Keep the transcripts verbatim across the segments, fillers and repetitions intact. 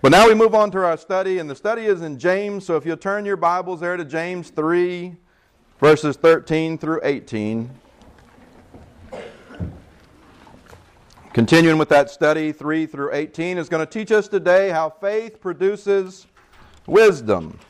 Well, now we move on to our study, and the study is in James, so if you'll turn your Bibles there to James three, verses thirteen through eighteen. Continuing with that study, three through eighteen is going to teach us today how faith produces wisdom.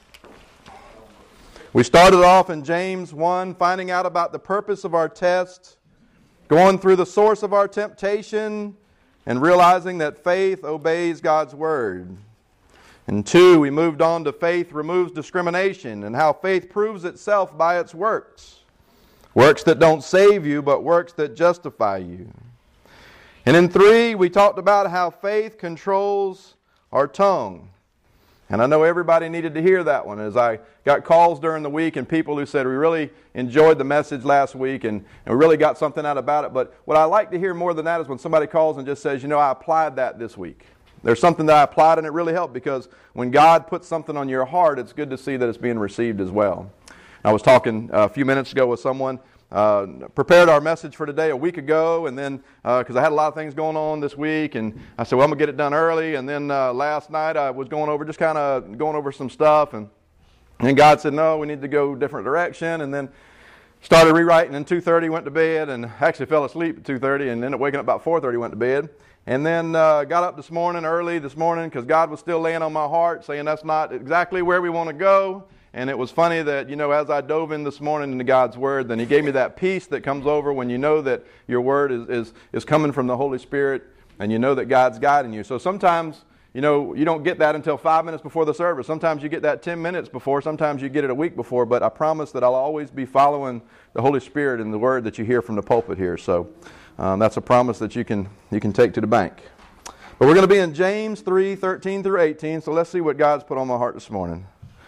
We started off in James one, finding out about the purpose of our test, going through the source of our temptation, and realizing that faith obeys God's Word. And two, we moved on to faith removes discrimination and how faith proves itself by its works. Works that don't save you, but works that justify you. And in three, we talked about how faith controls our tongue. And I know everybody needed to hear that one, as I got calls during the week and people who said, we really enjoyed the message last week and, and we really got something out about it. But what I like to hear more than that is when somebody calls and just says, you know, I applied that this week. There's something that I applied and it really helped, because when God puts something on your heart, it's good to see that it's being received as well. I was talking a few minutes ago with someone, uh, prepared our message for today a week ago, and then, because uh, I had a lot of things going on this week, and I said, well, I'm going to get it done early, and then uh, last night I was going over, just kind of going over some stuff, and, and God said, no, we need to go a different direction, and then started rewriting, and two thirty went to bed, and actually fell asleep at two thirty, and ended up waking up about four thirty, went to bed, and then uh, got up this morning, early this morning, because God was still laying on my heart, saying that's not exactly where we want to go. And it was funny that, you know, as I dove in this morning into God's Word, then He gave me that peace that comes over when you know that your Word is, is, is coming from the Holy Spirit, and you know that God's guiding you. So sometimes, you know, you don't get that until five minutes before the service. Sometimes you get that ten minutes before. Sometimes you get it a week before. But I promise that I'll always be following the Holy Spirit and the Word that you hear from the pulpit here. So um, that's a promise that you can you can take to the bank. But we're going to be in James three, thirteen through eighteen. So let's see what God's put on my heart this morning.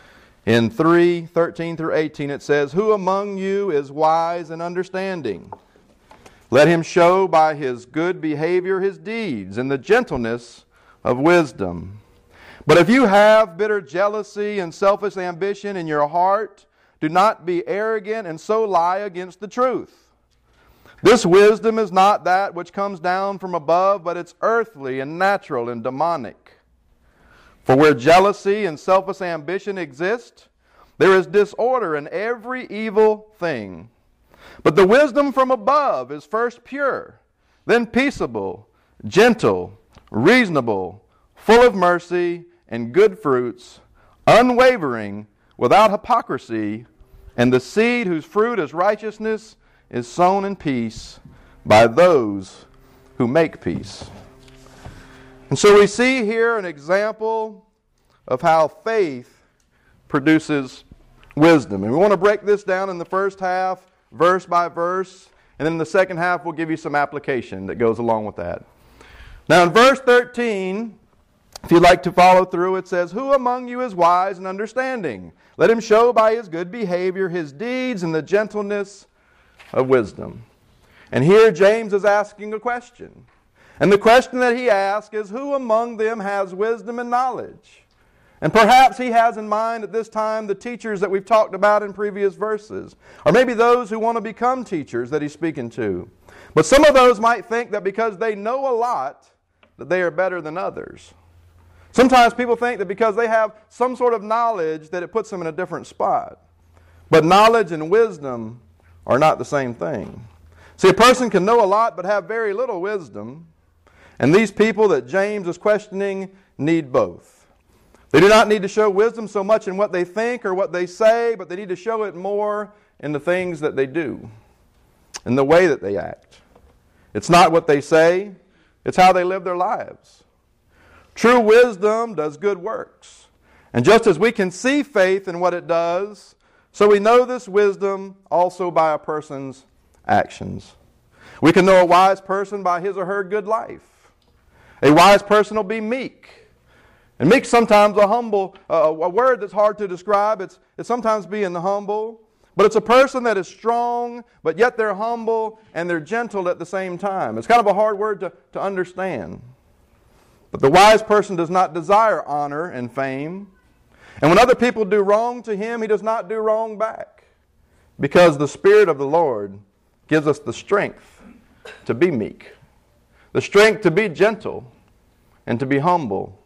In three, thirteen through eighteen, it says, who among you is wise and understanding? Let him show by his good behavior his deeds and the gentleness of wisdom. But if you have bitter jealousy and selfish ambition in your heart, do not be arrogant and so lie against the truth. This wisdom is not that which comes down from above, but it's earthly and natural and demonic. For where jealousy and selfish ambition exist, there is disorder in every evil thing. But the wisdom from above is first pure, then peaceable, gentle, reasonable, full of mercy and good fruits, unwavering, without hypocrisy, and the seed whose fruit is righteousness is sown in peace by those who make peace. And so we see here an example of how faith produces wisdom. And we want to break this down in the first half, verse by verse, and then in the second half we'll give you some application that goes along with that. Now in verse thirteen, if you'd like to follow through, it says, who among you is wise and understanding? Let him show by his good behavior his deeds and the gentleness of wisdom. And here James is asking a question. And the question that he asks is, who among them has wisdom and knowledge? And perhaps he has in mind at this time the teachers that we've talked about in previous verses. Or maybe those who want to become teachers that he's speaking to. But some of those might think that because they know a lot, that they are better than others. Sometimes people think that because they have some sort of knowledge that it puts them in a different spot. But knowledge and wisdom are not the same thing. See, a person can know a lot but have very little wisdom. And these people that James is questioning need both. They do not need to show wisdom so much in what they think or what they say, but they need to show it more in the things that they do, in the way that they act. It's not what they say, it's how they live their lives. True wisdom does good works. And just as we can see faith in what it does, so we know this wisdom also by a person's actions. We can know a wise person by his or her good life. A wise person will be meek. And meek sometimes a humble, uh, a word that's hard to describe. It's, it's sometimes being humble. But it's a person that is strong, but yet they're humble and they're gentle at the same time. It's kind of a hard word to, to understand. But the wise person does not desire honor and fame. And when other people do wrong to him, he does not do wrong back. Because the Spirit of the Lord gives us the strength to be meek. The strength to be gentle and to be humble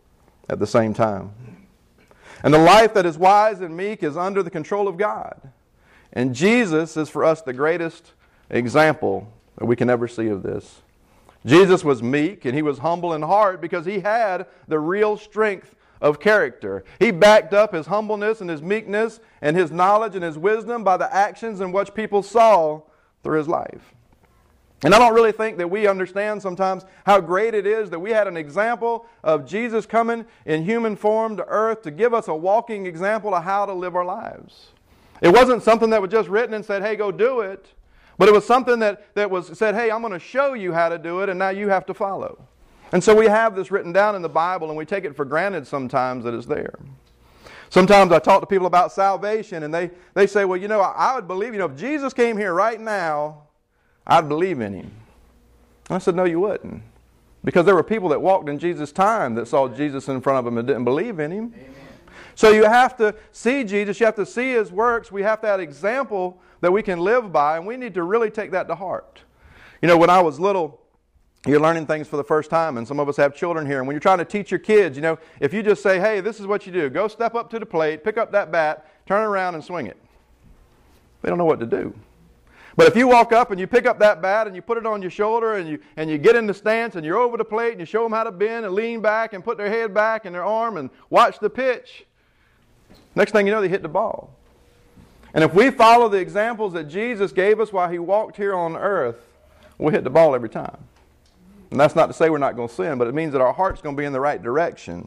at the same time. And the life that is wise and meek is under the control of God. And Jesus is for us the greatest example that we can ever see of this. Jesus was meek and he was humble in heart because he had the real strength of character. He backed up his humbleness and his meekness and his knowledge and his wisdom by the actions and what people saw through his life. And I don't really think that we understand sometimes how great it is that we had an example of Jesus coming in human form to earth to give us a walking example of how to live our lives. It wasn't something that was just written and said, hey, go do it. But it was something that, that was said, hey, I'm going to show you how to do it, and now you have to follow. And so we have this written down in the Bible, and we take it for granted sometimes that it's there. Sometimes I talk to people about salvation, and they, they say, well, you know, I would believe, you know, if Jesus came here right now, I'd believe in him. And I said, no, you wouldn't. Because there were people that walked in Jesus' time that saw Jesus in front of them and didn't believe in him. Amen. So you have to see Jesus, you have to see his works, we have to have an example that we can live by, and we need to really take that to heart. You know, when I was little, you're learning things for the first time, and some of us have children here, and when you're trying to teach your kids, you know, if you just say, hey, this is what you do, go step up to the plate, pick up that bat, turn around and swing it. They don't know what to do. But if you walk up and you pick up that bat and you put it on your shoulder and you and you get in the stance and you're over the plate and you show them how to bend and lean back and put their head back and their arm and watch the pitch, next thing you know, they hit the ball. And if we follow the examples that Jesus gave us while he walked here on earth, we'll hit the ball every time. And that's not to say we're not going to sin, but it means that our heart's going to be in the right direction.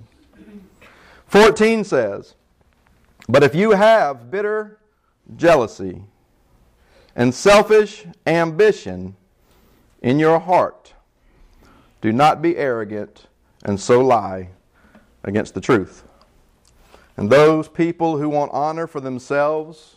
fourteen says, but if you have bitter jealousy and selfish ambition in your heart, do not be arrogant and so lie against the truth. And those people who want honor for themselves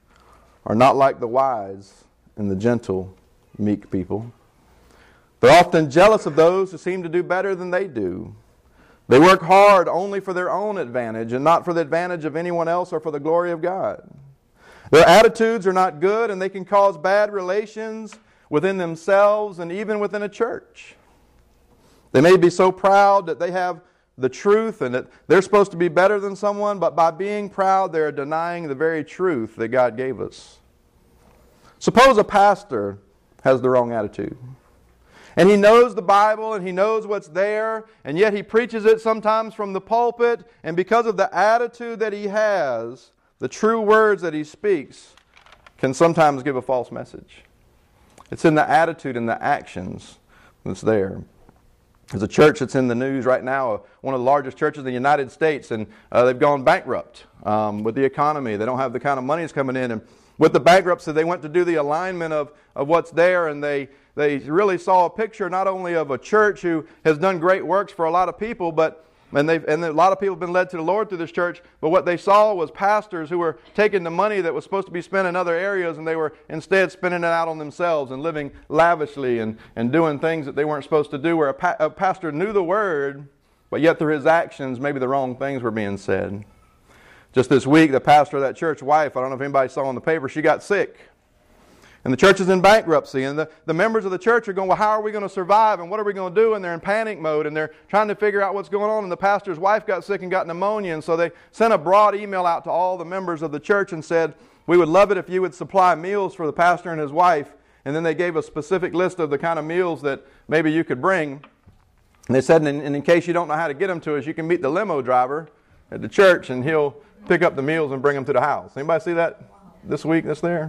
are not like the wise and the gentle, meek people. They're often jealous of those who seem to do better than they do. They work hard only for their own advantage and not for the advantage of anyone else or for the glory of God. Their attitudes are not good, and they can cause bad relations within themselves and even within a church. They may be so proud that they have the truth and that they're supposed to be better than someone, but by being proud, they're denying the very truth that God gave us. Suppose a pastor has the wrong attitude. And he knows the Bible and he knows what's there, and yet he preaches it sometimes from the pulpit, and because of the attitude that he has, the true words that he speaks can sometimes give a false message. It's in the attitude and the actions that's there. There's a church that's in the news right now, one of the largest churches in the United States, and uh, they've gone bankrupt um, with the economy. They don't have the kind of money that's coming in. And with the bankruptcy, they went to do the alignment of, of what's there, and they, they really saw a picture not only of a church who has done great works for a lot of people, but And, they've, and a lot of people have been led to the Lord through this church, but what they saw was pastors who were taking the money that was supposed to be spent in other areas, and they were instead spending it out on themselves and living lavishly and, and doing things that they weren't supposed to do, where a, pa- a pastor knew the Word, but yet through his actions, maybe the wrong things were being said. Just this week, the pastor of that church wife, I don't know if anybody saw in the paper, she got sick. And the church is in bankruptcy, and the, the members of the church are going, well, how are we going to survive, and what are we going to do? And they're in panic mode, and they're trying to figure out what's going on, and the pastor's wife got sick and got pneumonia, and so they sent a broad email out to all the members of the church and said, we would love it if you would supply meals for the pastor and his wife, and then they gave a specific list of the kind of meals that maybe you could bring. And they said, and in, in case you don't know how to get them to us, you can meet the limo driver at the church, and he'll pick up the meals and bring them to the house. Anybody see that this week that's there?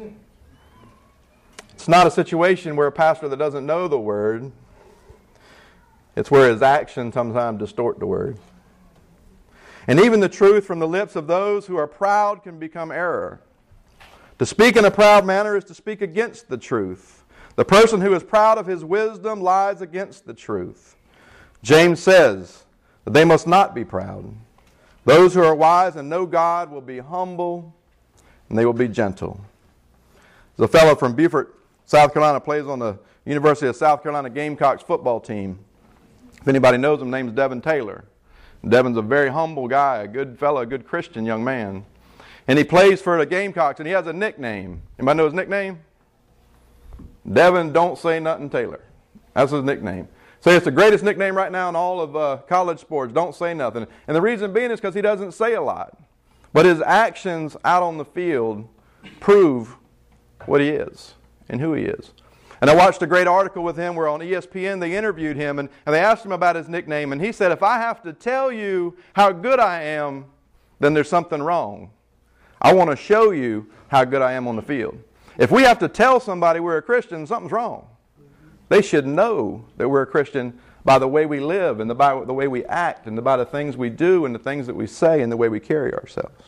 It's not a situation where a pastor that doesn't know the Word, it's where his actions sometimes distort the Word. And even the truth from the lips of those who are proud can become error. To speak in a proud manner is to speak against the truth. The person who is proud of his wisdom lies against the truth. James says that they must not be proud. Those who are wise and know God will be humble, and they will be gentle. There's a fellow from Beaufort, South Carolina, plays on the University of South Carolina Gamecocks football team. If anybody knows him, his name's Devin Taylor. Devin's a very humble guy, a good fellow, a good Christian young man. And he plays for the Gamecocks, and he has a nickname. Anybody know his nickname? Devin Don't Say Nothing Taylor. That's his nickname. Say it's the greatest nickname right now in all of uh, college sports. Don't say nothing. And the reason being is because he doesn't say a lot. But his actions out on the field prove what he is and who he is. And I watched a great article with him where on E S P N they interviewed him and, and they asked him about his nickname. And he said, if I have to tell you how good I am, then there's something wrong. I want to show you how good I am on the field. If we have to tell somebody we're a Christian, something's wrong. They should know that we're a Christian by the way we live and the, by the way we act and by the things we do and the things that we say and the way we carry ourselves.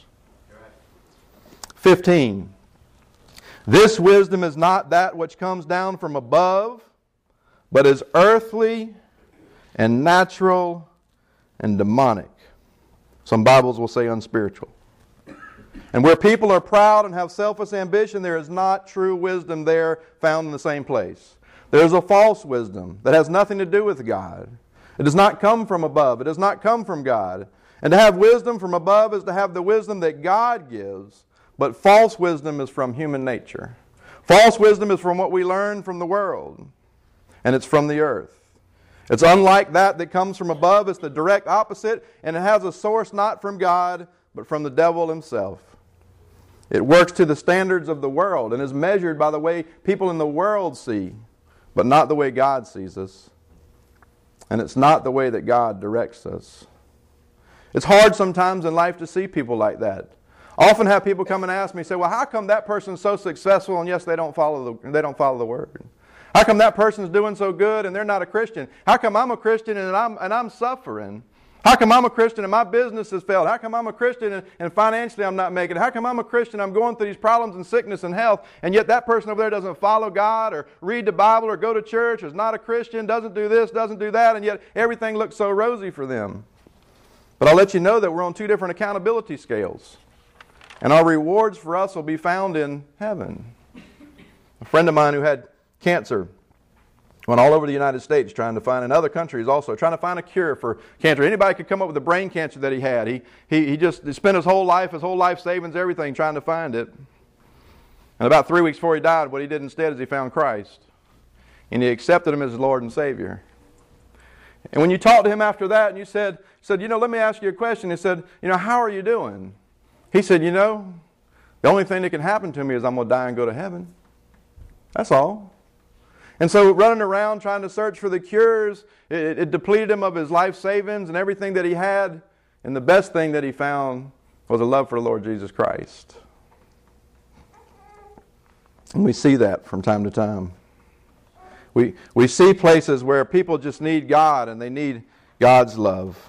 fifteen. This wisdom is not that which comes down from above, but is earthly and natural and demonic. Some Bibles will say unspiritual. And where people are proud and have selfish ambition, there is not true wisdom there found in the same place. There is a false wisdom that has nothing to do with God. It does not come from above. It does not come from God. And to have wisdom from above is to have the wisdom that God gives. But false wisdom is from human nature. False wisdom is from what we learn from the world. And it's from the earth. It's unlike that that comes from above. It's the direct opposite. And it has a source not from God, but from the devil himself. It works to the standards of the world and is measured by the way people in the world see, but not the way God sees us. And it's not the way that God directs us. It's hard sometimes in life to see people like that. I often have people come and ask me, say, well, how come that person's so successful and yes, they don't follow the, they don't follow the Word? How come that person's doing so good and they're not a Christian? How come I'm a Christian and I'm, and I'm suffering? How come I'm a Christian and my business has failed? How come I'm a Christian and, and financially I'm not making it? How come I'm a Christian and I'm going through these problems and sickness and health, and yet that person over there doesn't follow God or read the Bible or go to church, is not a Christian, doesn't do this, doesn't do that, and yet everything looks so rosy for them? But I'll let you know that we're on two different accountability scales. And our rewards for us will be found in heaven. A friend of mine who had cancer went all over the United States trying to find, in other countries also, trying to find a cure for cancer. Anybody could come up with the brain cancer that he had. He, he, he just he spent his whole life, his whole life savings, everything, trying to find it. And about three weeks before he died, what he did instead is he found Christ. And he accepted Him as his Lord and Savior. And when you talked to him after that and you said, said, you know, let me ask you a question. He said, you know, how are you doing? He said, you know, the only thing that can happen to me is I'm going to die and go to heaven. That's all. And so running around trying to search for the cures, it, it depleted him of his life savings and everything that he had. And the best thing that he found was a love for the Lord Jesus Christ. And we see that from time to time. We, we see places where people just need God and they need God's love.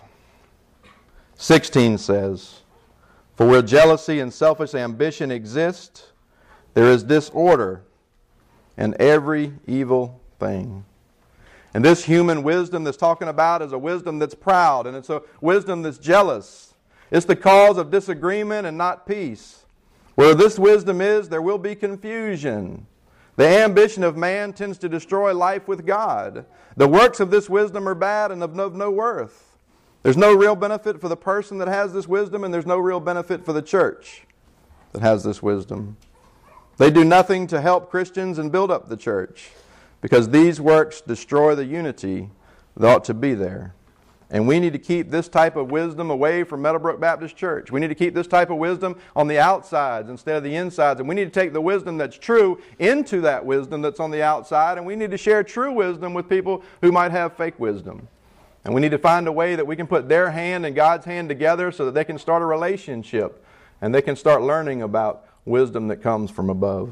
sixteen says, for where jealousy and selfish ambition exist, there is disorder and every evil thing. And this human wisdom that's talking about is a wisdom that's proud, and it's a wisdom that's jealous. It's the cause of disagreement and not peace. Where this wisdom is, there will be confusion. The ambition of man tends to destroy life with God. The works of this wisdom are bad and of no, no worth. There's no real benefit for the person that has this wisdom, and there's no real benefit for the church that has this wisdom. They do nothing to help Christians and build up the church, because these works destroy the unity that ought to be there. And we need to keep this type of wisdom away from Meadowbrook Baptist Church. We need to keep this type of wisdom on the outsides instead of the insides. And we need to take the wisdom that's true into that wisdom that's on the outside. And we need to share true wisdom with people who might have fake wisdom. And we need to find a way that we can put their hand and God's hand together so that they can start a relationship. And they can start learning about wisdom that comes from above.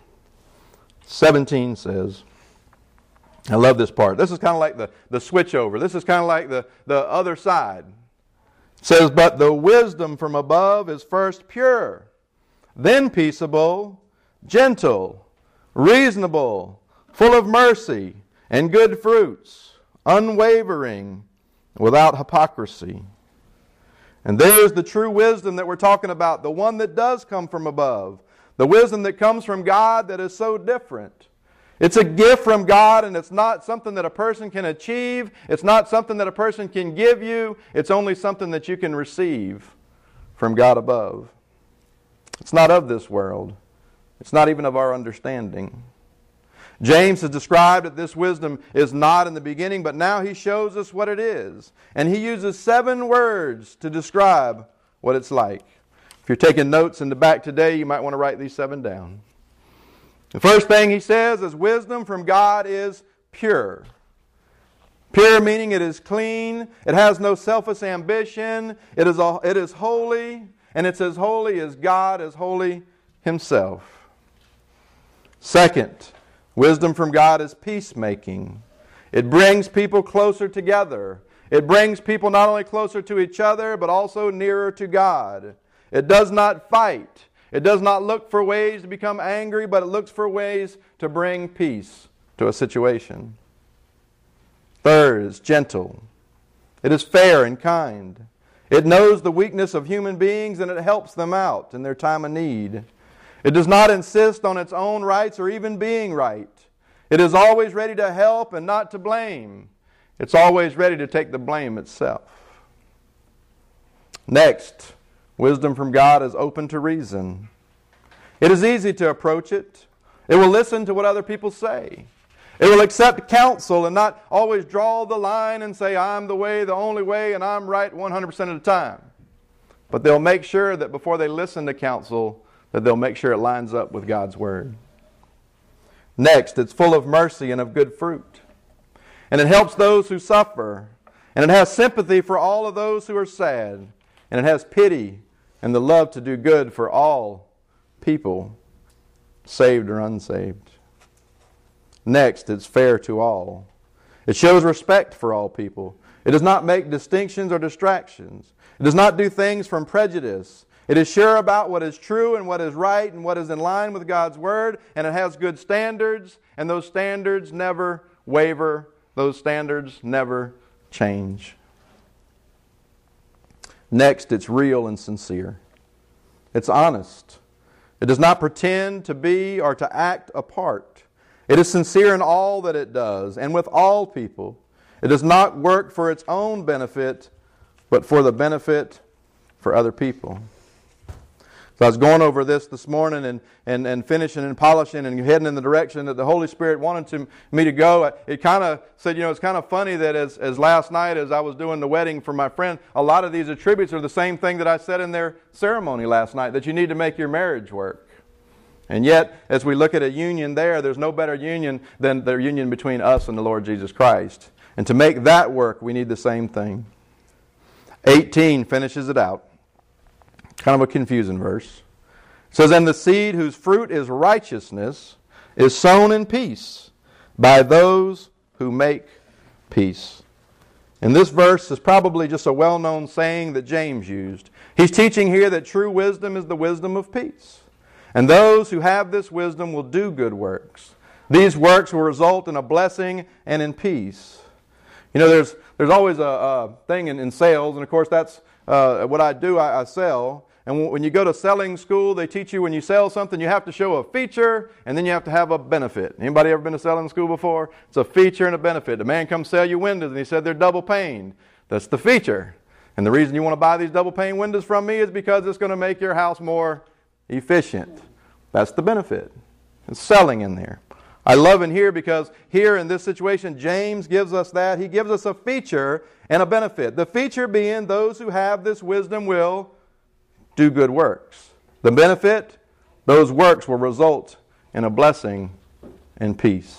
seventeen says, I love this part. This is kind of like the, the switch over. This is kind of like the, the other side. It says, but the wisdom from above is first pure, then peaceable, gentle, reasonable, full of mercy and good fruits, unwavering, without hypocrisy. And there's the true wisdom that we're talking about, the one that does come from above, the wisdom that comes from God that is so different. It's a gift from God, and it's not something that a person can achieve. It's not something that a person can give you. It's only something that you can receive from God above. It's not of this world. It's not even of our understanding. James has described that this wisdom is not in the beginning, but now he shows us what it is. And he uses seven words to describe what it's like. If you're taking notes in the back today, you might want to write these seven down. The first thing he says is wisdom from God is pure. Pure meaning it is clean, it has no selfish ambition, it is, a, it is holy, and it's as holy as God is holy Himself. Second, wisdom from God is peacemaking. It brings people closer together. It brings people not only closer to each other, but also nearer to God. It does not fight. It does not look for ways to become angry, but it looks for ways to bring peace to a situation. Third is gentle. It is fair and kind. It knows the weakness of human beings and it helps them out in their time of need. It does not insist on its own rights or even being right. It is always ready to help and not to blame. It's always ready to take the blame itself. Next, wisdom from God is open to reason. It is easy to approach it. It will listen to what other people say. It will accept counsel and not always draw the line and say, I'm the way, the only way, and I'm right one hundred percent of the time. But they'll make sure that before they listen to counsel, that they'll make sure it lines up with God's Word. Next, it's full of mercy and of good fruit. And it helps those who suffer. And it has sympathy for all of those who are sad. And it has pity and the love to do good for all people, saved or unsaved. Next, it's fair to all. It shows respect for all people. It does not make distinctions or distractions. It does not do things from prejudice. It is sure about what is true and what is right and what is in line with God's Word, and it has good standards, and those standards never waver. Those standards never change. Next, it's real and sincere. It's honest. It does not pretend to be or to act a part. It is sincere in all that it does and with all people. It does not work for its own benefit, but for the benefit for other people. So I was going over this this morning and, and, and finishing and polishing and heading in the direction that the Holy Spirit wanted to, me to go. It kind of said, you know, it's kind of funny that as, as last night as I was doing the wedding for my friend, a lot of these attributes are the same thing that I said in their ceremony last night, that you need to make your marriage work. And yet, as we look at a union there, there's no better union than the union between us and the Lord Jesus Christ. And to make that work, we need the same thing. eighteen finishes it out. Kind of a confusing verse. It says, and the seed whose fruit is righteousness is sown in peace by those who make peace. And this verse is probably just a well-known saying that James used. He's teaching here that true wisdom is the wisdom of peace. And those who have this wisdom will do good works. These works will result in a blessing and in peace. You know, there's there's always a, a thing in, in sales, and of course that's uh, what I do, I, I sell. And when you go to selling school, they teach you when you sell something, you have to show a feature, and then you have to have a benefit. Anybody ever been to selling school before? It's a feature and a benefit. The man comes sell you windows, and he said they're double paned. That's the feature. And the reason you want to buy these double pane windows from me is because it's going to make your house more efficient. That's the benefit. It's selling in there. I love in here because here in this situation, James gives us that. He gives us a feature and a benefit. The feature being those who have this wisdom will do good works. The benefit, those works will result in a blessing and peace.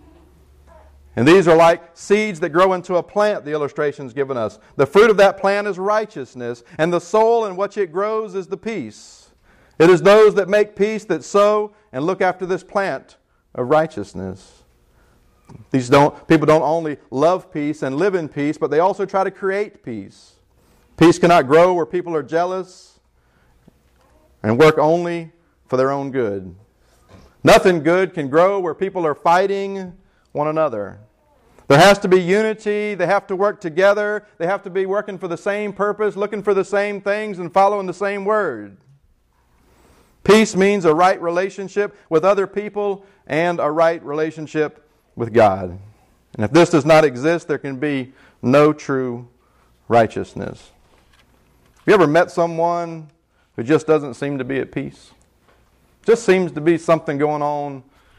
And these are like seeds that grow into a plant, the illustration's given us. The fruit of that plant is righteousness, and the soul in which it grows is the peace. It is those that make peace that sow and look after this plant of righteousness. These don't, people don't only love peace and live in peace, but they also try to create peace. Peace cannot grow where people are jealous and work only for their own good. Nothing good can grow where people are fighting one another. There has to be unity. They have to work together. They have to be working for the same purpose, looking for the same things, and following the same word. Peace means a right relationship with other people and a right relationship with God. And if this does not exist, there can be no true righteousness. Have you ever met someone who just doesn't seem to be at peace? Just seems to be something going on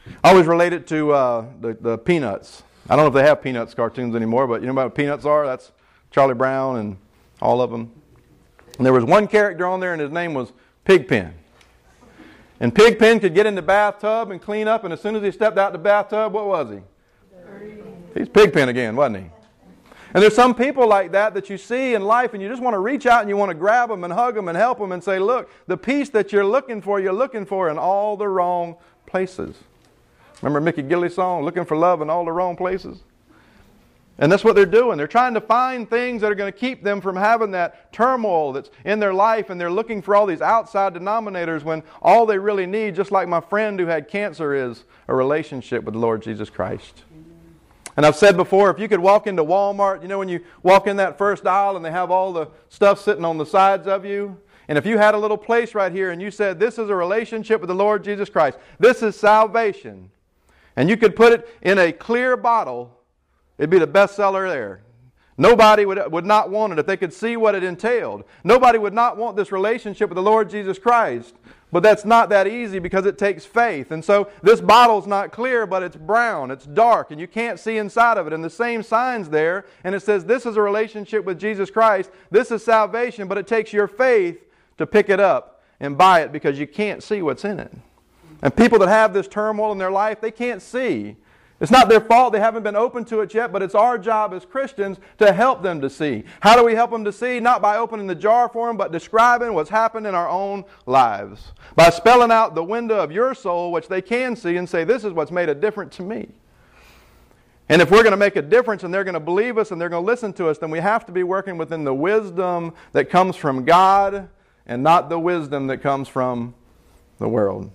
I always relate it to uh, the, the Peanuts. I don't know if they have Peanuts cartoons anymore, but you know what Peanuts are? That's Charlie Brown and all of them. And there was one character on there, and his name was Pigpen. And Pigpen could get in the bathtub and clean up, and as soon as he stepped out the bathtub, what was he? Dirty. He's Pigpen again, wasn't he? And there's some people like that that you see in life, and you just want to reach out and you want to grab them and hug them and help them and say, look, the peace that you're looking for, you're looking for in all the wrong places. Remember Mickey Gilley's song, Looking for Love in All the Wrong Places? And that's what they're doing. They're trying to find things that are going to keep them from having that turmoil that's in their life, and they're looking for all these outside denominators when all they really need, just like my friend who had cancer, is a relationship with the Lord Jesus Christ. And I've said before, if you could walk into Walmart, you know when you walk in that first aisle and they have all the stuff sitting on the sides of you? And if you had a little place right here and you said, this is a relationship with the Lord Jesus Christ, this is salvation, and you could put it in a clear bottle, it'd be the best seller there. Nobody would, would not want it if they could see what it entailed. Nobody would not want this relationship with the Lord Jesus Christ. But that's not that easy because it takes faith. And so this bottle's not clear, but it's brown, it's dark, and you can't see inside of it. And the same sign's there, and it says this is a relationship with Jesus Christ. This is salvation, but it takes your faith to pick it up and buy it because you can't see what's in it. And people that have this turmoil in their life, they can't see. It's not their fault they haven't been open to it yet, but it's our job as Christians to help them to see. How do we help them to see? Not by opening the jar for them, but describing what's happened in our own lives. By spelling out the window of your soul, which they can see, and say, this is what's made a difference to me. And if we're going to make a difference and they're going to believe us and they're going to listen to us, then we have to be working within the wisdom that comes from God and not the wisdom that comes from the world.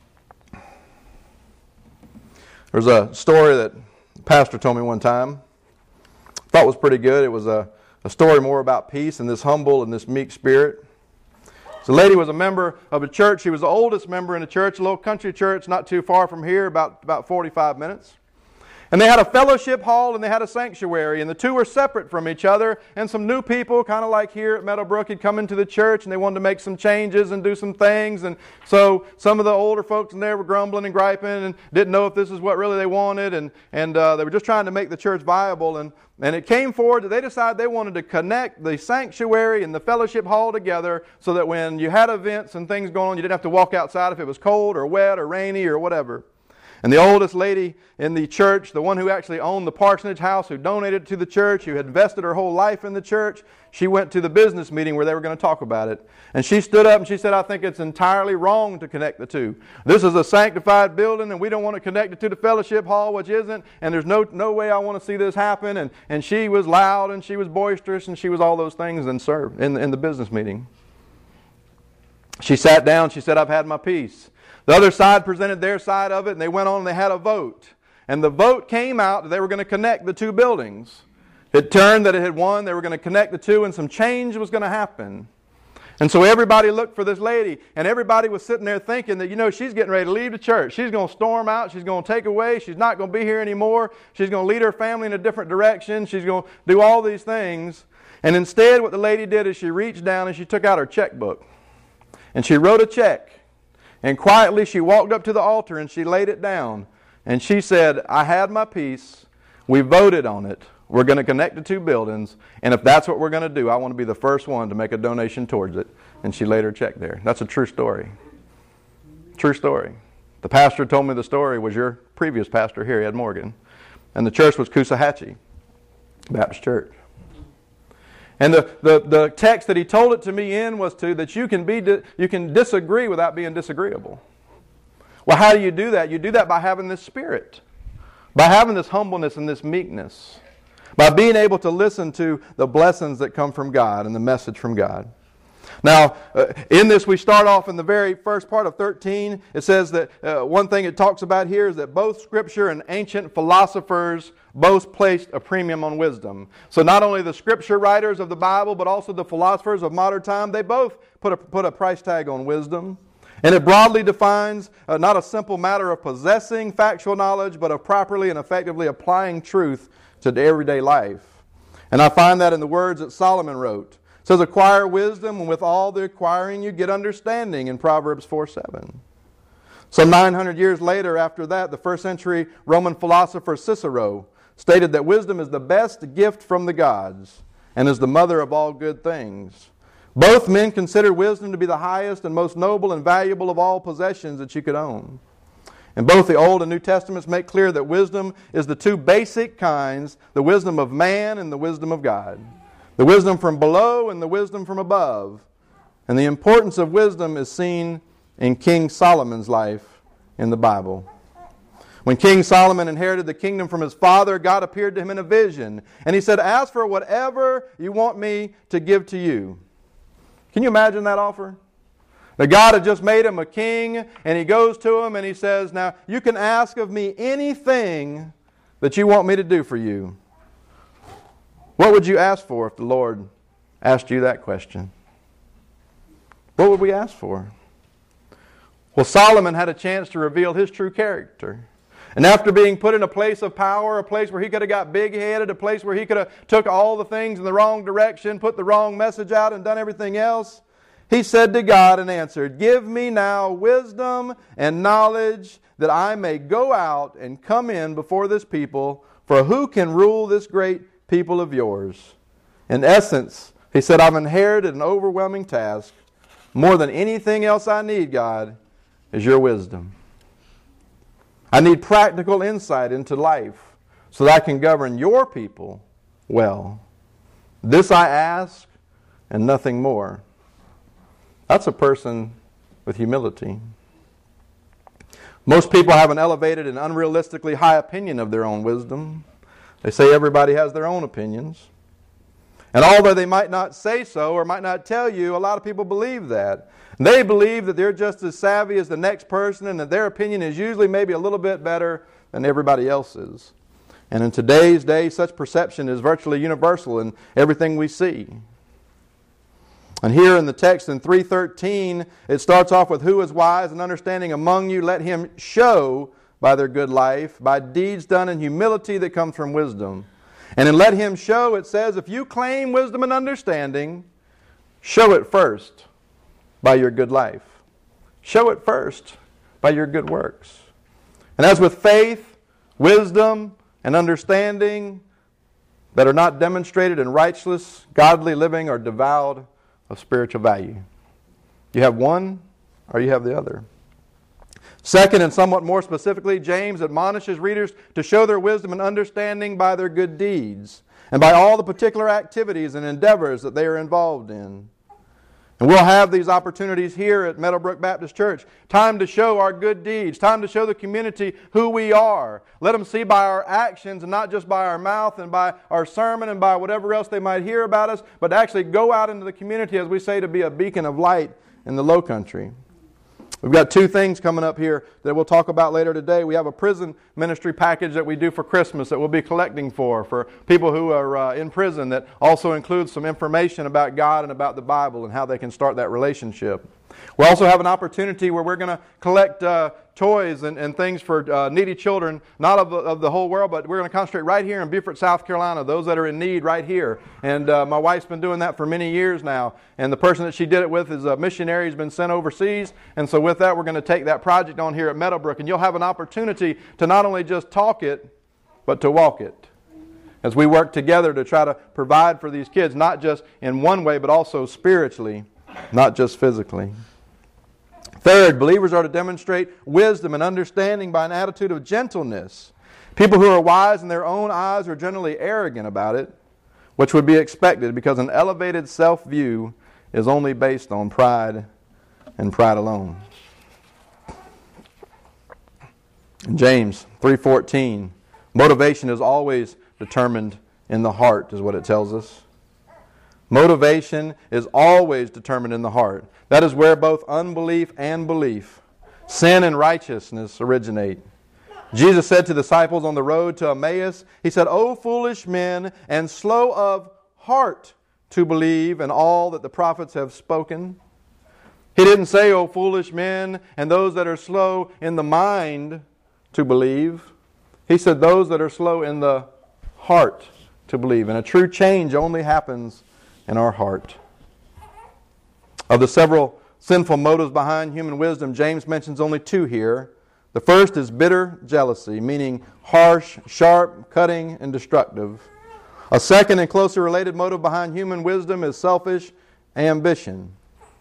There's a story that the pastor told me one time. I thought was pretty good. It was a, a story more about peace and this humble and this meek spirit. So the lady was a member of a church. She was the oldest member in the church, a little country church not too far from here, about, about forty-five minutes. And they had a fellowship hall and they had a sanctuary, and the two were separate from each other. And some new people, kind of like here at Meadowbrook, had come into the church and they wanted to make some changes and do some things. And so some of the older folks in there were grumbling and griping and didn't know if this is what really they wanted. And, and uh, they were just trying to make the church viable. And, and it came forward that they decided they wanted to connect the sanctuary and the fellowship hall together so that when you had events and things going on, you didn't have to walk outside if it was cold or wet or rainy or whatever. And the oldest lady in the church, the one who actually owned the parsonage house, who donated to the church, who had invested her whole life in the church, she went to the business meeting where they were going to talk about it. And she stood up and she said, I think it's entirely wrong to connect the two. This is a sanctified building and we don't want to connect it to the fellowship hall, which isn't. And there's no no way I want to see this happen. And, and she was loud and she was boisterous and she was all those things and served in, in the business meeting. She sat down. She said, I've had my peace. The other side presented their side of it, and they went on and they had a vote. And the vote came out that they were going to connect the two buildings. It turned that it had won. They were going to connect the two, and some change was going to happen. And so everybody looked for this lady, and everybody was sitting there thinking that, you know, she's getting ready to leave the church. She's going to storm out. She's going to take away. She's not going to be here anymore. She's going to lead her family in a different direction. She's going to do all these things. And instead, what the lady did is she reached down and she took out her checkbook. And she wrote a check. And quietly she walked up to the altar and she laid it down. And she said, I had my peace. We voted on it. We're going to connect the two buildings. And if that's what we're going to do, I want to be the first one to make a donation towards it. And she laid her check there. That's a true story. True story. The pastor who told me the story was your previous pastor here, Ed Morgan. And the church was Coosawhatchee Baptist Church. And the, the, the text that he told it to me in was to that you can be di- you can disagree without being disagreeable. Well, how do you do that? You do that by having this spirit, by having this humbleness and this meekness, by being able to listen to the blessings that come from God and the message from God. Now, uh, in this, we start off in the very first part of thirteen. It says that uh, one thing it talks about here is that both Scripture and ancient philosophers both placed a premium on wisdom. So not only the Scripture writers of the Bible, but also the philosophers of modern time, they both put a, put a price tag on wisdom. And it broadly defines uh, not a simple matter of possessing factual knowledge, but of properly and effectively applying truth to the everyday life. And I find that in the words that Solomon wrote. It says, acquire wisdom, and with all the acquiring you get understanding in Proverbs four seven. Some nine hundred years later after that, the first century Roman philosopher Cicero stated that wisdom is the best gift from the gods and is the mother of all good things. Both men considered wisdom to be the highest and most noble and valuable of all possessions that you could own. And both the Old and New Testaments make clear that wisdom is the two basic kinds, the wisdom of man and the wisdom of God. The wisdom from below and the wisdom from above. And the importance of wisdom is seen in King Solomon's life in the Bible. When King Solomon inherited the kingdom from his father, God appeared to him in a vision. And he said, ask for whatever you want me to give to you. Can you imagine that offer? That God had just made him a king, and he goes to him and he says, now you can ask of me anything that you want me to do for you. What would you ask for if the Lord asked you that question? What would we ask for? Well, Solomon had a chance to reveal his true character. And after being put in a place of power, a place where he could have got big-headed, a place where he could have took all the things in the wrong direction, put the wrong message out, and done everything else, he said to God and answered, give me now wisdom and knowledge that I may go out and come in before this people, for who can rule this great people of yours? In essence, he said, I've inherited an overwhelming task. More than anything else I need, God, is your wisdom. I need practical insight into life so that I can govern your people well. This I ask and nothing more. That's a person with humility. Most people have an elevated and unrealistically high opinion of their own wisdom. They say everybody has their own opinions. And although they might not say so or might not tell you, a lot of people believe that. They believe that they're just as savvy as the next person and that their opinion is usually maybe a little bit better than everybody else's. And in today's day, such perception is virtually universal in everything we see. And here in the text in three thirteen, it starts off with, who is wise and understanding among you? Let him show by their good life, by deeds done in humility that comes from wisdom. And in let him show, it says, if you claim wisdom and understanding, show it first by your good life. Show it first by your good works. And as with faith, wisdom, and understanding that are not demonstrated in righteous, godly living are devoid of spiritual value. You have one or you have the other. Second, and somewhat more specifically, James admonishes readers to show their wisdom and understanding by their good deeds and by all the particular activities and endeavors that they are involved in. And we'll have these opportunities here at Meadowbrook Baptist Church. Time to show our good deeds. Time to show the community who we are. Let them see by our actions and not just by our mouth and by our sermon and by whatever else they might hear about us, but to actually go out into the community, as we say, to be a beacon of light in the low country. We've got two things coming up here that we'll talk about later today. We have a prison ministry package that we do for Christmas that we'll be collecting for, for people who are uh, in prison, that also includes some information about God and about the Bible and how they can start that relationship. We also have an opportunity where we're going to collect uh, toys and, and things for uh, needy children, not of the, of the whole world, but we're going to concentrate right here in Beaufort, South Carolina, those that are in need right here. And uh, my wife's been doing that for many years now. And the person that she did it with is a missionary who's been sent overseas. And so with that, we're going to take that project on here at Meadowbrook. And you'll have an opportunity to not only just talk it, but to walk it, as we work together to try to provide for these kids, not just in one way, but also spiritually, not just physically. Third, believers are to demonstrate wisdom and understanding by an attitude of gentleness. People who are wise in their own eyes are generally arrogant about it, which would be expected because an elevated self-view is only based on pride and pride alone. In James three fourteen, motivation is always determined in the heart, is what it tells us. Motivation is always determined in the heart. That is where both unbelief and belief, sin and righteousness originate. Jesus said to the disciples on the road to Emmaus, He said, O foolish men, and slow of heart to believe in all that the prophets have spoken. He didn't say, O foolish men, and those that are slow in the mind to believe. He said, those that are slow in the heart to believe. And a true change only happens in our heart. Of the several sinful motives behind human wisdom, James mentions only two here. The first is bitter jealousy, meaning harsh, sharp, cutting, and destructive. A second and closely related motive behind human wisdom is selfish ambition.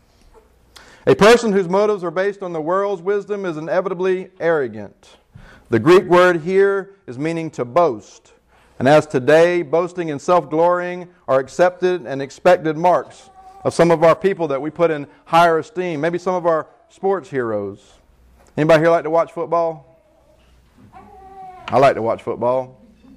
A person whose motives are based on the world's wisdom is inevitably arrogant. The Greek word here is meaning to boast. And as today, boasting and self-glorying are accepted and expected marks of some of our people that we put in higher esteem, maybe some of our sports heroes. Anybody here like to watch football? I like to watch football.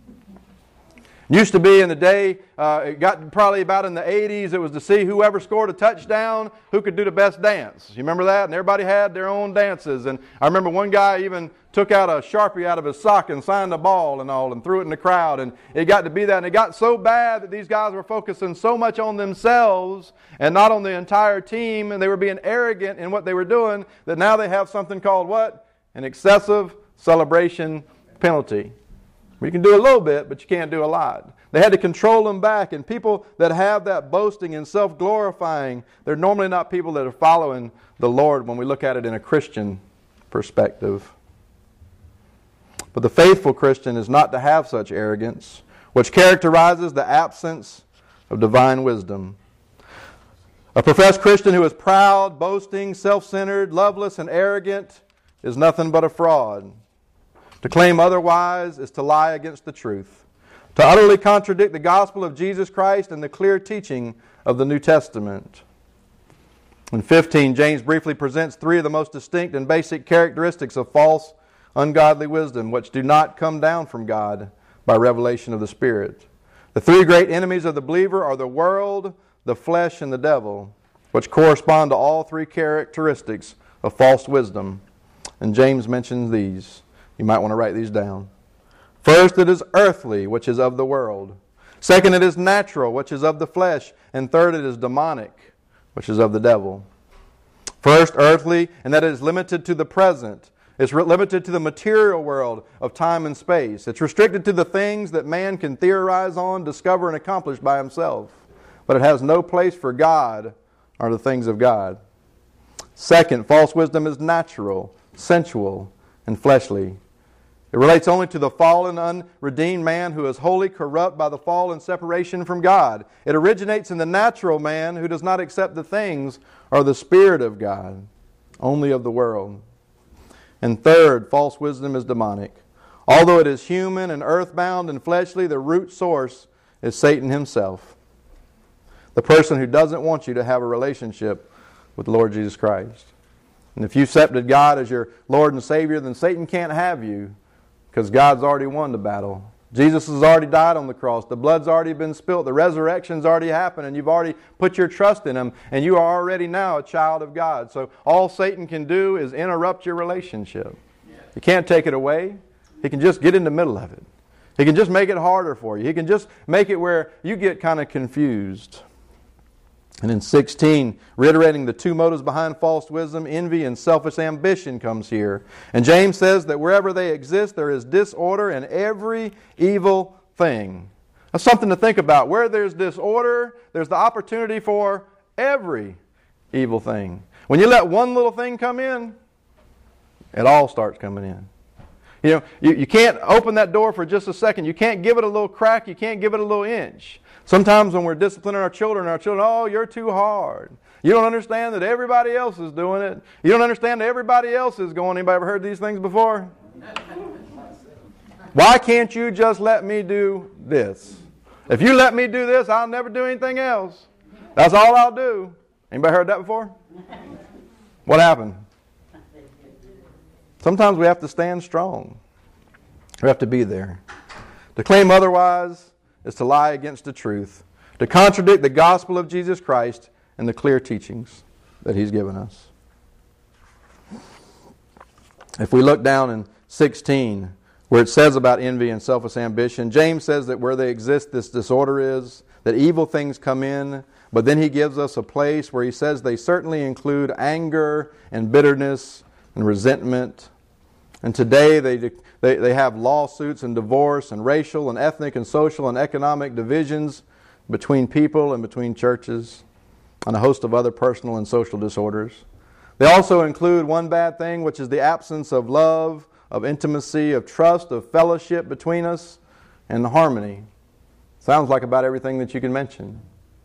Used to be in the day, uh, it got probably about in the eighties, it was to see whoever scored a touchdown, who could do the best dance. You remember that? And everybody had their own dances. And I remember one guy even took out a Sharpie out of his sock and signed a ball and all and threw it in the crowd. And it got to be that. And it got so bad that these guys were focusing so much on themselves and not on the entire team. And they were being arrogant in what they were doing that now they have something called what? An excessive celebration penalty. You can do a little bit, but you can't do a lot. They had to control them back. And people that have that boasting and self-glorifying, they're normally not people that are following the Lord when we look at it in a Christian perspective. But the faithful Christian is not to have such arrogance, which characterizes the absence of divine wisdom. A professed Christian who is proud, boasting, self-centered, loveless, and arrogant is nothing but a fraud. To claim otherwise is to lie against the truth, to utterly contradict the gospel of Jesus Christ and the clear teaching of the New Testament. In fifteen, James briefly presents three of the most distinct and basic characteristics of false, ungodly wisdom, which do not come down from God by revelation of the Spirit. The three great enemies of the believer are the world, the flesh, and the devil, which correspond to all three characteristics of false wisdom. And James mentions these. You might want to write these down. First, it is earthly, which is of the world. Second, it is natural, which is of the flesh. And third, it is demonic, which is of the devil. First, earthly, and that is limited to the present. It's re- limited to the material world of time and space. It's restricted to the things that man can theorize on, discover, and accomplish by himself. But it has no place for God or the things of God. Second, false wisdom is natural, sensual, and fleshly. It relates only to the fallen, unredeemed man who is wholly corrupt by the fall and separation from God. It originates in the natural man who does not accept the things or the Spirit of God, only of the world. And third, false wisdom is demonic. Although it is human and earthbound and fleshly, the root source is Satan himself. The person who doesn't want you to have a relationship with the Lord Jesus Christ. And if you accepted God as your Lord and Savior, then Satan can't have you because God's already won the battle. Jesus has already died on the cross. The blood's already been spilt. The resurrection's already happened, and you've already put your trust in Him, and you are already now a child of God. So all Satan can do is interrupt your relationship. He can't take it away. He can just get in the middle of it. He can just make it harder for you. He can just make it where you get kind of confused. And in sixteen, reiterating the two motives behind false wisdom, envy and selfish ambition comes here. And James says that wherever they exist, there is disorder and every evil thing. That's something to think about. Where there's disorder, there's the opportunity for every evil thing. When you let one little thing come in, it all starts coming in. You know, you, you can't open that door for just a second. You can't give it a little crack. You can't give it a little inch. Sometimes when we're disciplining our children, our children, oh, you're too hard. You don't understand that everybody else is doing it. You don't understand that everybody else is going. Anybody ever heard these things before? Why can't you just let me do this? If you let me do this, I'll never do anything else. That's all I'll do. Anybody heard that before? What happened? Sometimes we have to stand strong. We have to be there. To claim otherwise is to lie against the truth, to contradict the gospel of Jesus Christ and the clear teachings that He's given us. If we look down in sixteen, where it says about envy and selfish ambition, James says that where they exist, this disorder is, that evil things come in, but then he gives us a place where he says they certainly include anger and bitterness and resentment. And today they, they they have lawsuits and divorce and racial and ethnic and social and economic divisions between people and between churches. and a host of other personal and social disorders. They also include one bad thing, which is the absence of love, of intimacy, of trust, of fellowship between us, and harmony. Sounds like about everything that you can mention.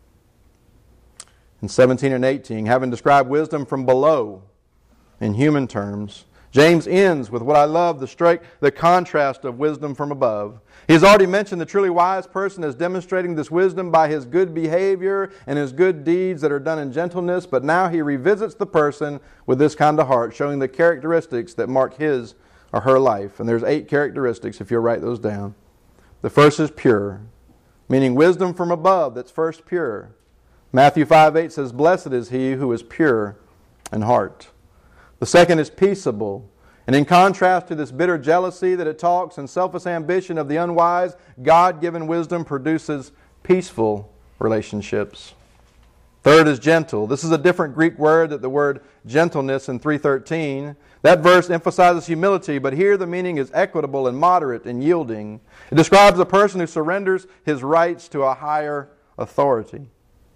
In seventeen and eighteen, having described wisdom from below in human terms, James ends with what I love, the straight, the contrast of wisdom from above. He has already mentioned the truly wise person as demonstrating this wisdom by his good behavior and his good deeds that are done in gentleness, but now he revisits the person with this kind of heart, showing the characteristics that mark his or her life. And there's eight characteristics if you'll write those down. The first is pure, meaning wisdom from above that's first pure. Matthew five eight says, "Blessed is he who is pure in heart." The second is peaceable. And in contrast to this bitter jealousy that it talks and selfish ambition of the unwise, God-given wisdom produces peaceful relationships. Third is gentle. This is a different Greek word than the word gentleness in three thirteen. That verse emphasizes humility, but here the meaning is equitable and moderate and yielding. It describes a person who surrenders his rights to a higher authority.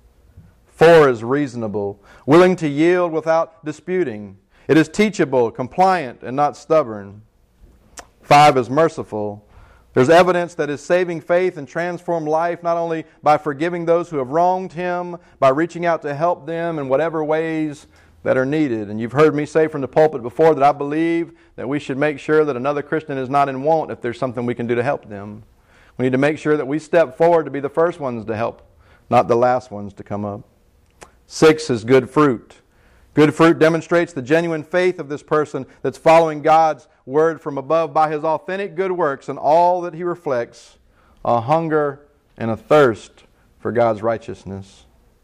Four is reasonable, willing to yield without disputing. It is teachable, compliant, and not stubborn. Five is merciful. There's evidence that his saving faith and transformed life not only by forgiving those who have wronged him, by reaching out to help them in whatever ways that are needed. And you've heard me say from the pulpit before that I believe that we should make sure that another Christian is not in want if there's something we can do to help them. We need to make sure that we step forward to be the first ones to help, not the last ones to come up. Six is good fruit. Good fruit demonstrates the genuine faith of this person that's following God's word from above by his authentic good works and all that he reflects, a hunger and a thirst for God's righteousness.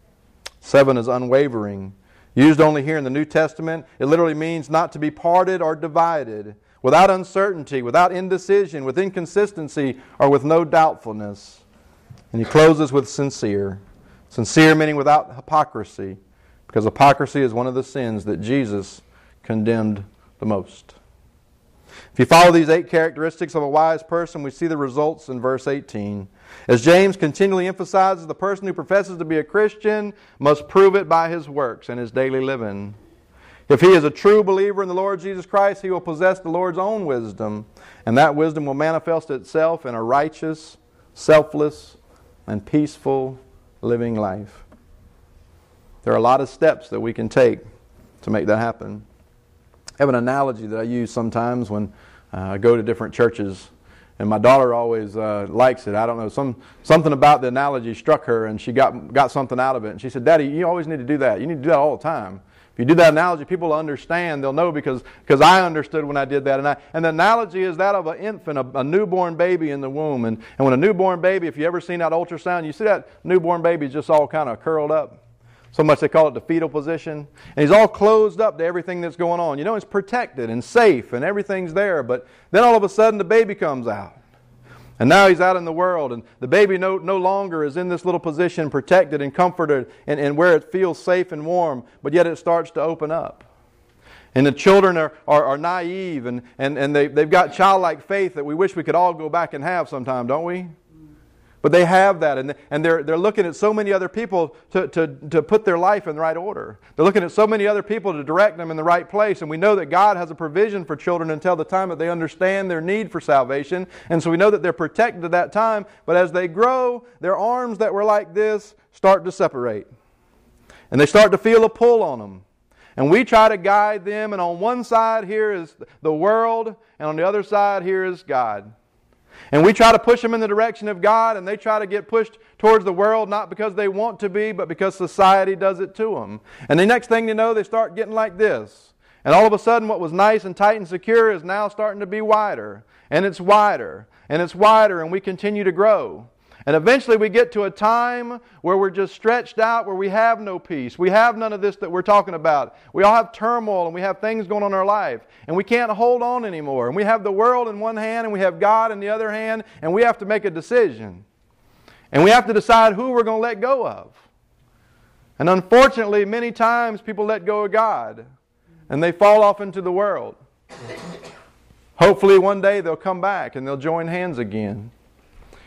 Seven is unwavering. Used only here in the New Testament, it literally means not to be parted or divided, without uncertainty, without indecision, with inconsistency, or with no doubtfulness. And he closes with sincere. Sincere meaning without hypocrisy, because hypocrisy is one of the sins that Jesus condemned the most. If you follow these eight characteristics of a wise person, we see the results in verse eighteen. As James continually emphasizes, the person who professes to be a Christian must prove it by his works and his daily living. If he is a true believer in the Lord Jesus Christ, he will possess the Lord's own wisdom, and that wisdom will manifest itself in a righteous, selfless, and peaceful living life. There are a lot of steps that we can take to make that happen. I have an analogy that I use sometimes when uh, I go to different churches, and my daughter always uh, likes it. I don't know, some something about the analogy struck her, and she got got something out of it. And she said, "Daddy, you always need to do that. You need to do that all the time. If you do that analogy, people will understand. They'll know because because I understood when I did that." And I, and the analogy is that of an infant, a, a newborn baby in the womb. And, and when a newborn baby, if you ever seen that ultrasound, you see that newborn baby just all kind of curled up. So much they call it the fetal position. And he's all closed up to everything that's going on. You know, it's protected and safe and everything's there. But then all of a sudden the baby comes out. And now he's out in the world. And the baby no, no longer is in this little position, protected and comforted and, and where it feels safe and warm. But yet it starts to open up. And the children are, are, are naive and, and, and they, they've got childlike faith that we wish we could all go back and have sometime, don't we? But they have that, and and they're they're looking at so many other people to, to, to put their life in the right order. They're looking at so many other people to direct them in the right place, and we know that God has a provision for children until the time that they understand their need for salvation, and so we know that they're protected at that time, but as they grow, their arms that were like this start to separate. And they start to feel a pull on them. And we try to guide them, and on one side here is the world, and on the other side here is God. And we try to push them in the direction of God, and they try to get pushed towards the world, not because they want to be, but because society does it to them. And the next thing you know, they start getting like this. And all of a sudden, what was nice and tight and secure is now starting to be wider. And it's wider. And it's wider, and we continue to grow. And eventually we get to a time where we're just stretched out, where we have no peace. We have none of this that we're talking about. We all have turmoil and we have things going on in our life. And we can't hold on anymore. And we have the world in one hand and we have God in the other hand. And we have to make a decision. And we have to decide who we're going to let go of. And unfortunately, many times people let go of God. And they fall off into the world. Hopefully one day they'll come back and they'll join hands again.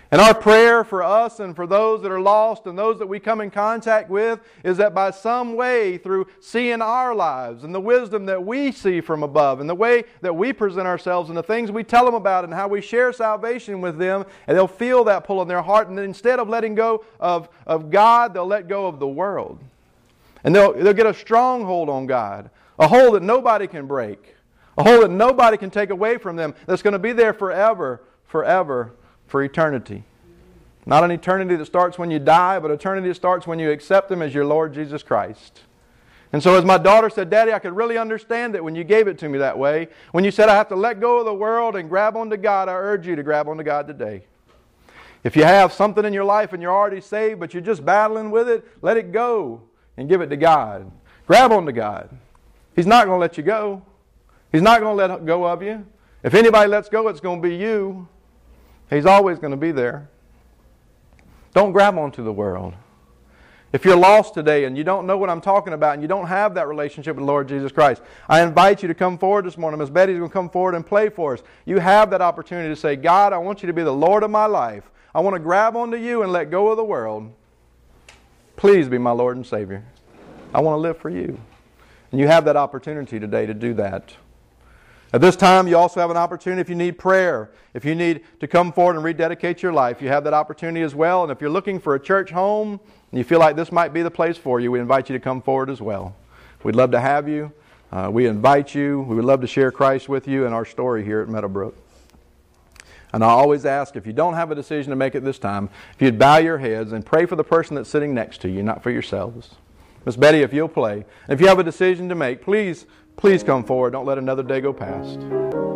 And our prayer for us and for those that are lost and those that we come in contact with is that by some way, through seeing our lives and the wisdom that we see from above and the way that we present ourselves and the things we tell them about and how we share salvation with them, and they'll feel that pull in their heart, and then instead of letting go of, of God, they'll let go of the world. And they'll, they'll get a stronghold on God, a hold that nobody can break, a hold that nobody can take away from them, that's going to be there forever, forever, for eternity. Not an eternity that starts when you die, but eternity that starts when you accept Him as your Lord Jesus Christ. And so as my daughter said, Daddy, I could really understand it when you gave it to me that way. When you said I have to let go of the world and grab onto God, I urge you to grab onto God today. If you have something in your life and you're already saved, but you're just battling with it, let it go and give it to God. Grab onto God. He's not going to let you go. He's not going to let go of you. If anybody lets go, it's going to be you. He's always going to be there. Don't grab onto the world. If you're lost today and you don't know what I'm talking about and you don't have that relationship with the Lord Jesus Christ, I invite you to come forward this morning. Miss Betty's going to come forward and play for us. You have that opportunity to say, God, I want you to be the Lord of my life. I want to grab onto you and let go of the world. Please be my Lord and Savior. I want to live for you. And you have that opportunity today to do that. At this time, you also have an opportunity if you need prayer, if you need to come forward and rededicate your life, you have that opportunity as well. And if you're looking for a church home and you feel like this might be the place for you, we invite you to come forward as well. We'd love to have you. Uh, we invite you. We would love to share Christ with you and our story here at Meadowbrook. And I always ask, if you don't have a decision to make at this time, if you'd bow your heads and pray for the person that's sitting next to you, not for yourselves. Miss Betty, if you'll play. And if you have a decision to make, please Please come forward. Don't let another day go past.